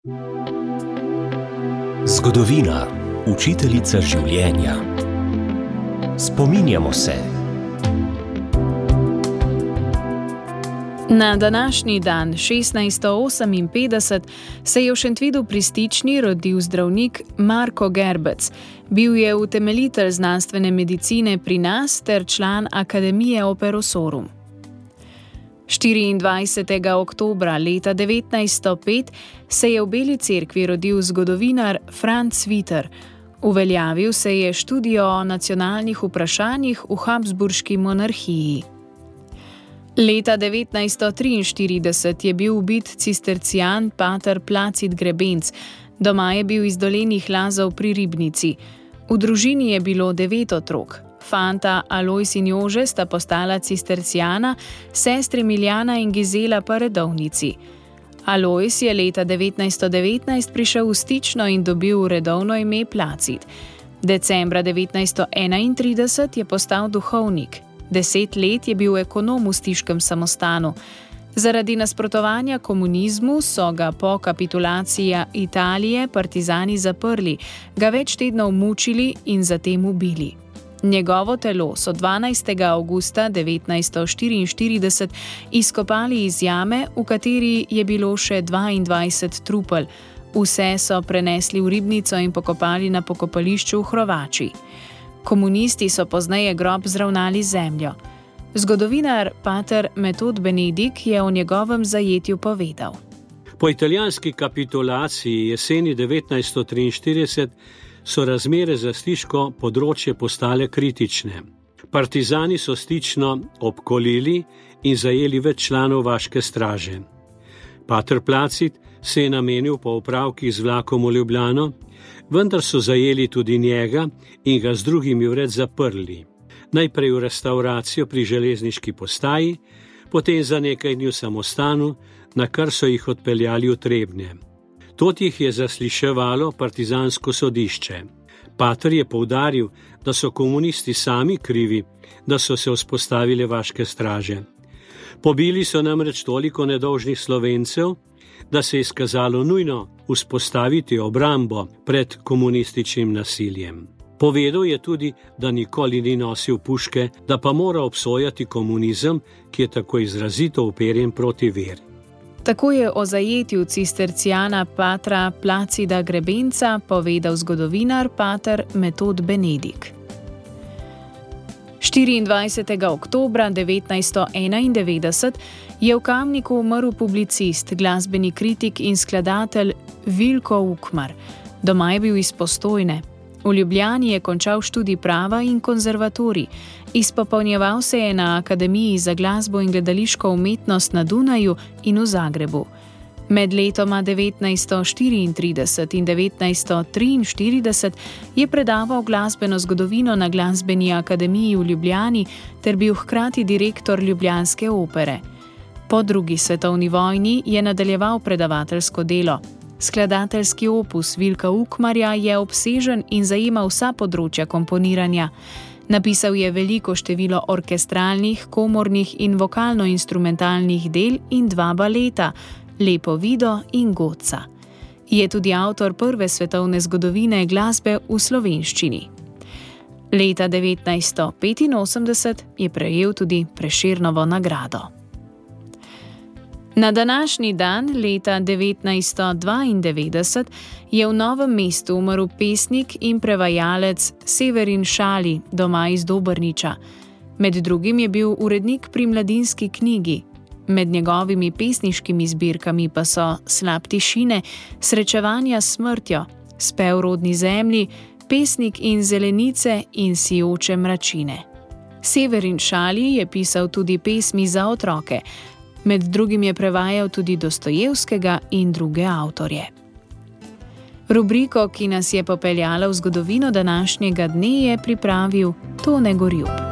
Zgodovina, učiteljica življenja. Spominjamo se. Na današnji dan, 1658, se je v Šentvidu pri Stični rodil zdravnik Marko Gerbec. Bil je utemeljitelj znanstvene medicine pri nas ter član Akademije Operosorum. 24. oktobra leta 1905 se je v Beli cerkvi rodil zgodovinar Franc Viter. Uveljavil se je študijo o nacionalnih vprašanjih v Habsburški monarhiji. Leta 1943 je bil ubit cistercijan pater Placid Grebenc. Doma je bil iz Dolenjih Lazov pri Ribnici. V družini je bilo 9 otrok. Fanta Alojz in Jože sta postala cistercijana, sestri Miljana in Gizela pa redovnici. Alojz je leta 1919 prišel v Stično in dobil redovno ime Placid. Decembra 1931 je postal duhovnik. 10 let je bil ekonom v stiškem samostanu. Zaradi nasprotovanja komunizmu so ga po kapitulaciji Italije partizani zaprli, ga več tednov mučili in zatem ubili. Njegovo telo so 12. avgusta 1944 izkopali iz jame, v kateri je bilo še 22 trupel. Vse so prenesli v Ribnico in pokopali na pokopališču v Hrovači. Komunisti so pozneje grob zravnali z zemljo. Zgodovinar pater Metod Benedik je o njegovem zajetju povedal. Po italijanski kapitulaciji jeseni 1943 so razmere za stiško področje postale kritične. Partizani so Stično obkolili in zajeli več članov vaške straže. Pater Placid se je namenil po opravkih z vlakom v Ljubljano, vendar so zajeli tudi njega in ga z drugimi vred zaprli. Najprej v restavracijo pri železniški postaji, potem za nekaj dni v samostanu, na kar so jih odpeljali v Trebnje. Tod jih je zasliševalo partizansko sodišče. Pater je poudaril, da so komunisti sami krivi, da so se vzpostavile vaške straže. Pobili so namreč toliko nedolžnih Slovencev, da se je izkazalo nujno vzpostaviti obrambo pred komunističnim nasiljem. Povedal je tudi, da nikoli ni nosil puške, da pa mora obsojati komunizem, ki je tako izrazito uperjen proti veri. Tako je o zajetju cistercijana patra Placida Grebenca povedal zgodovinar pater Metod Benedik. 24. oktobra 1991 je v Kamniku umrl publicist, glasbeni kritik in skladatelj Vilko Ukmar. Doma je bil iz Postojne. V Ljubljani je končal študij prava in konzervatorij. Izpopolnjeval se je na Akademiji za glasbo in gledališko umetnost na Dunaju in v Zagrebu. Med letoma 1934 in 1943 je predaval glasbeno zgodovino na Glasbeni akademiji v Ljubljani ter bil hkrati direktor ljubljanske opere. Po drugi svetovni vojni je nadaljeval predavateljsko delo. Skladateljski opus Vilka Ukmarja je obsežen in zajema vsa področja komponiranja. Napisal je veliko število orkestralnih, komornih in vokalno-instrumentalnih del in 2 baleta, Lepo Vido in Goca. Je tudi avtor prve svetovne zgodovine glasbe v slovenščini. Leta 1985 je prejel tudi Prešernovo nagrado. Na današnji dan, leta 1992, je v Novem mestu umrl pesnik in prevajalec Severin Šali, doma iz Dobrniča. Med drugim je bil urednik pri Mladinski knjigi. Med njegovimi pesniškimi zbirkami pa so Slap tišine, Srečevanja s smrtjo, Spev rodni zemlji, Pesnik in zelenice in Sijoče mračine. Severin Šali je pisal tudi pesmi za otroke. Med drugim je prevajal tudi Dostojevskega in druge avtorje. Rubriko, ki nas je popeljala v zgodovino današnjega dne, je pripravil Tone Gorjup.